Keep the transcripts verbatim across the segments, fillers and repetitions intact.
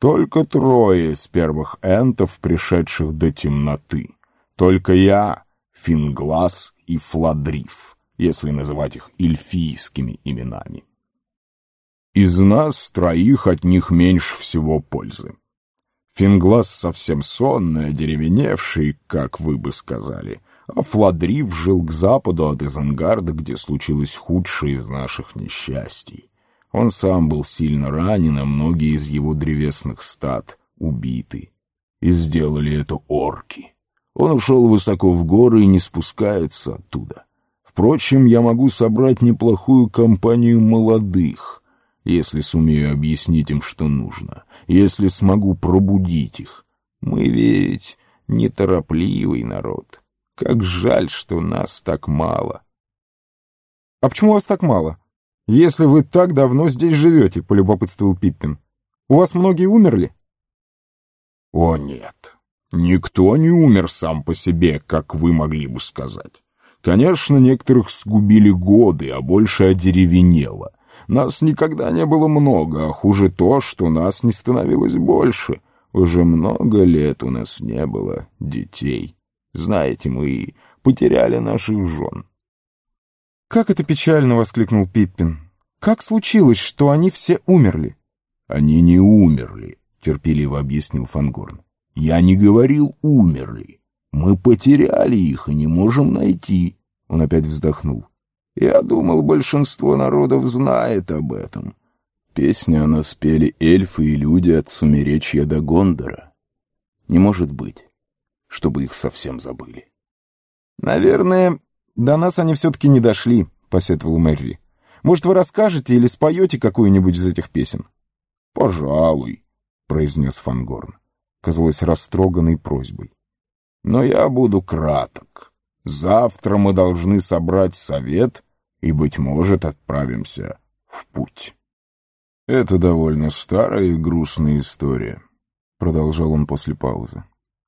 Только трое из первых энтов, пришедших до темноты. Только я, Финглас и Фладриф, если называть их эльфийскими именами. Из нас троих от них меньше всего пользы. Финглас совсем сонный, одеревеневший, как вы бы сказали, а Фладриф жил к западу от Изенгарда, где случилось худшее из наших несчастий. Он сам был сильно ранен, а многие из его древесных стад убиты. И сделали это орки. Он ушел высоко в горы и не спускается оттуда. Впрочем, я могу собрать неплохую компанию молодых, если сумею объяснить им, что нужно, если смогу пробудить их. Мы ведь неторопливый народ. Как жаль, что нас так мало. — А почему вас так мало? Если вы так давно здесь живете, — полюбопытствовал Пиппин. — У вас многие умерли? — О, нет. Никто не умер сам по себе, как вы могли бы сказать. Конечно, некоторых сгубили годы, а больше одеревенело. Нас никогда не было много, а хуже то, что нас не становилось больше. Уже много лет у нас не было детей. Знаете, мы потеряли наших жен. — Как это печально! — воскликнул Пиппин. — Как случилось, что они все умерли? — Они не умерли, — терпеливо объяснил Фангорн. — Я не говорил «умерли». Мы потеряли их и не можем найти. Он опять вздохнул. Я думал, большинство народов знает об этом. Песню о нас пели эльфы и люди от Сумеречья до Гондора. Не может быть, чтобы их совсем забыли. Наверное, до нас они все-таки не дошли, посетовал Мерри. Может, вы расскажете или споете какую-нибудь из этих песен? Пожалуй, произнес Фангорн, казалось, растроганный просьбой. Но я буду краток. Завтра мы должны собрать совет и, быть может, отправимся в путь. Это довольно старая и грустная история, продолжал он после паузы.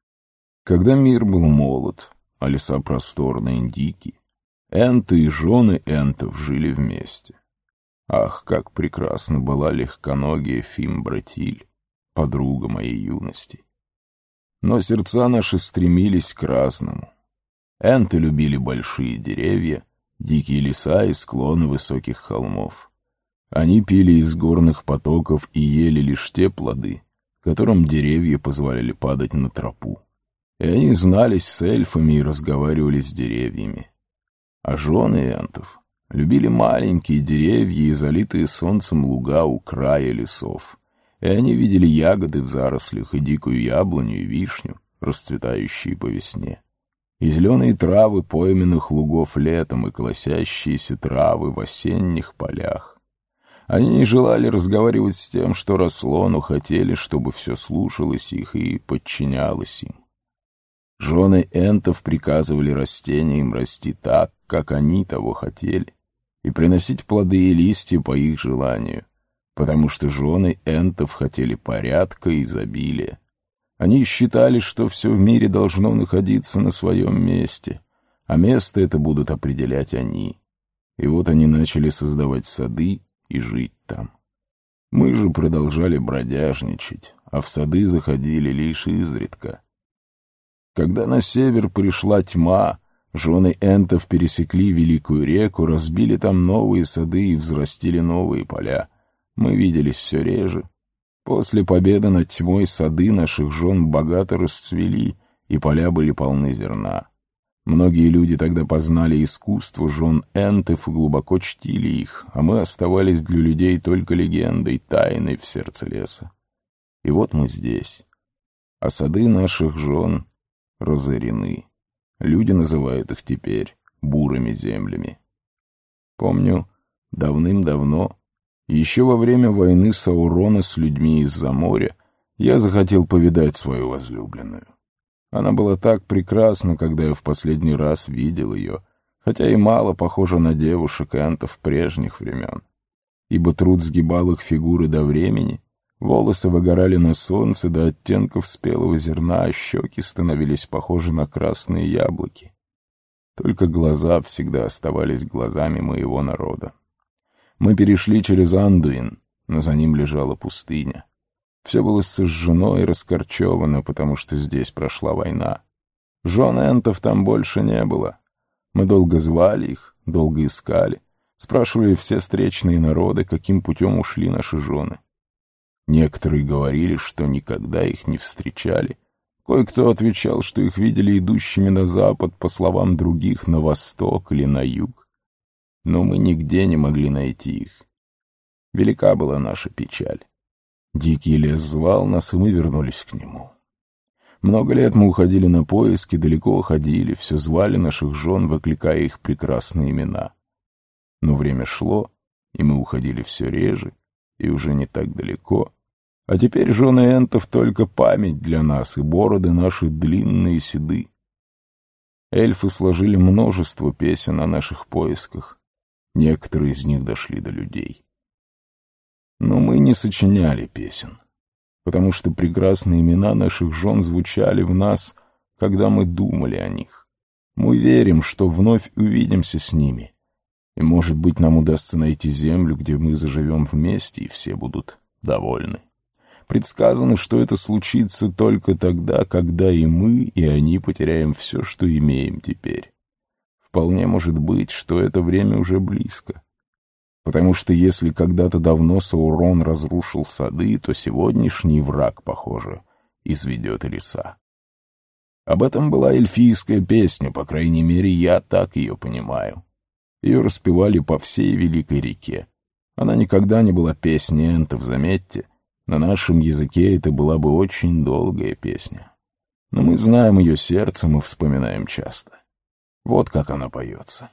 Когда мир был молод, а леса просторные и дикие, энты и жены энтов жили вместе. Ах, как прекрасна была легконогая Фимбратиль, подруга моей юности. Но сердца наши стремились к разному. Энты любили большие деревья, дикие леса и склоны высоких холмов. Они пили из горных потоков и ели лишь те плоды, которым деревья позволяли падать на тропу. И они знались с эльфами и разговаривали с деревьями. А жены энтов любили маленькие деревья и залитые солнцем луга у края лесов. И они видели ягоды в зарослях и дикую яблоню и вишню, расцветающие по весне. И зеленые травы пойменных лугов летом, и колосящиеся травы в осенних полях. Они не желали разговаривать с тем, что росло, но хотели, чтобы все слушалось их и подчинялось им. Жены энтов приказывали растениям расти так, как они того хотели, и приносить плоды и листья по их желанию, потому что жены энтов хотели порядка и изобилия. Они считали, что все в мире должно находиться на своем месте, а место это будут определять они. И вот они начали создавать сады и жить там. Мы же продолжали бродяжничать, а в сады заходили лишь изредка. Когда на север пришла тьма, жены энтов пересекли великую реку, разбили там новые сады и взрастили новые поля. Мы виделись все реже. После победы над тьмой сады наших жен богато расцвели, и поля были полны зерна. Многие люди тогда познали искусство жен энтов и глубоко чтили их, а мы оставались для людей только легендой, тайной в сердце леса. И вот мы здесь. А сады наших жен разорены. Люди называют их теперь бурыми землями. Помню, давным-давно, еще во время войны Саурона с людьми из-за моря, я захотел повидать свою возлюбленную. Она была так прекрасна, когда я в последний раз видел ее, хотя и мало похожа на девушек энтов прежних времен. Ибо труд сгибал их фигуры до времени, волосы выгорали на солнце до оттенков спелого зерна, а щеки становились похожи на красные яблоки. Только глаза всегда оставались глазами моего народа. Мы перешли через Андуин, но за ним лежала пустыня. Все было сожжено и раскорчевано, потому что здесь прошла война. Жен энтов там больше не было. Мы долго звали их, долго искали, спрашивали все встречные народы, каким путем ушли наши жены. Некоторые говорили, что никогда их не встречали. Кое-кто отвечал, что их видели идущими на запад, по словам других, на восток или на юг. Но мы нигде не могли найти их. Велика была наша печаль. Дикий лес звал нас, и мы вернулись к нему. Много лет мы уходили на поиски, далеко ходили, все звали наших жен, выкликая их прекрасные имена. Но время шло, и мы уходили все реже, и уже не так далеко. А теперь жены энтов только память для нас, и бороды наши длинные и седы. Эльфы сложили множество песен о наших поисках. Некоторые из них дошли до людей. Но мы не сочиняли песен, потому что прекрасные имена наших жен звучали в нас, когда мы думали о них. Мы верим, что вновь увидимся с ними, и, может быть, нам удастся найти землю, где мы заживем вместе, и все будут довольны. Предсказано, что это случится только тогда, когда и мы, и они потеряем все, что имеем теперь. Вполне может быть, что это время уже близко. Потому что если когда-то давно Саурон разрушил сады, то сегодняшний враг, похоже, изведет леса. Об этом была эльфийская песня, по крайней мере, я так ее понимаю. Ее распевали по всей Великой реке. Она никогда не была песней энтов, заметьте. На нашем языке это была бы очень долгая песня. Но мы знаем ее сердцем и вспоминаем часто. Вот как она поется.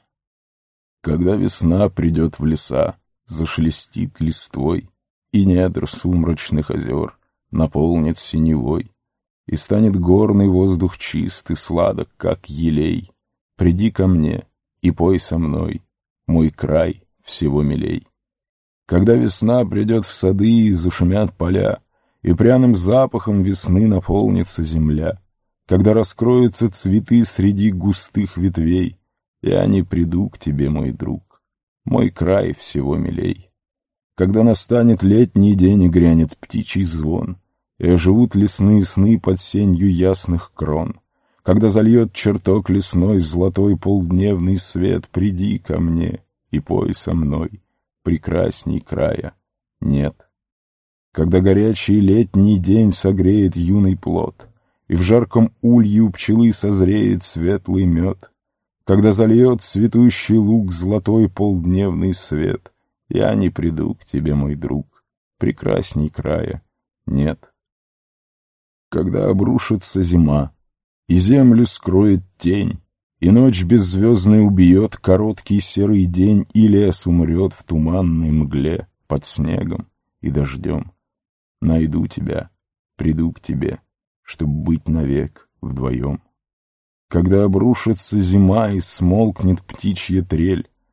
Когда весна придет в леса, зашелестит листвой, и недр сумрачных озер наполнит синевой, и станет горный воздух чист и сладок, как елей, приди ко мне и пой со мной, мой край всего милей. Когда весна придет в сады и зашумят поля, и пряным запахом весны наполнится земля, когда раскроются цветы среди густых ветвей, я не приду к тебе, мой друг, мой край всего милей. Когда настанет летний день и грянет птичий звон, и оживут лесные сны под сенью ясных крон, когда зальет чертог лесной золотой полдневный свет, приди ко мне и пой со мной, прекрасней края нет. Когда горячий летний день согреет юный плод, и в жарком улье у пчелы созреет светлый мед, когда зальет цветущий луг золотой полдневный свет, я не приду к тебе, мой друг, прекрасней края нет. Когда обрушится зима, и землю скроет тень, и ночь беззвездная убьет короткий серый день, и лес умрет в туманной мгле под снегом и дождем, найду тебя, приду к тебе, чтоб быть навек вдвоем. Когда обрушится зима и смолкнет птичья трель,